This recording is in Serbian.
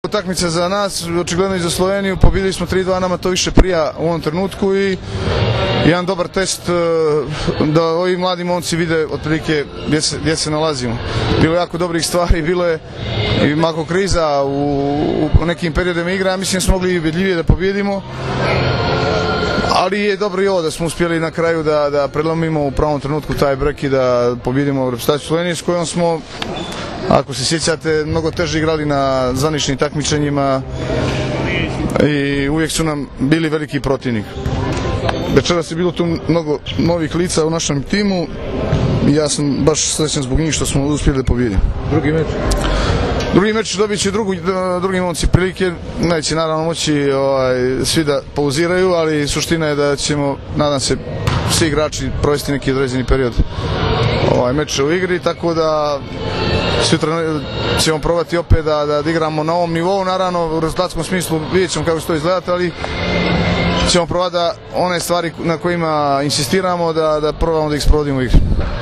Utakmica za nas, očigledno i za Sloveniju, pobjedili smo 3-2, nama to više prija u ovom trenutku i jedan dobar test da ovi mladi momci vide otprilike gdje se nalazimo. Bilo je jako dobrih stvari, bilo je i mako kriza u nekim periodima igre, ja mislim da smo mogli i ubedljivije da pobjedimo, ali je dobro i ovo da smo uspjeli na kraju da prelomimo u pravom trenutku taj brek i da pobjedimo reprezentaciju Slovenije s kojom smo, ako se sjećate, mnogo teže igrali na zvaničnim takmičenjima i uvijek su nam bili veliki protivnik. Večeras je bilo tu mnogo novih lica u našem timu i ja sam baš srećan zbog njih što smo uspjeli da pobjedimo. Drugi meč dobit će drugi momci prilike, neće naravno moći svi da pauziraju, ali suština je da ćemo, nadam se, svi igrači provesti neki određeni period meča u igri, tako da sutra ćemo probati opet da igramo na ovom nivou, naravno u rezultatskom smislu vidjet ćemo kako će to izgledati, ali ćemo probati da one stvari na kojima insistiramo da probamo da ih sprovodimo u igri.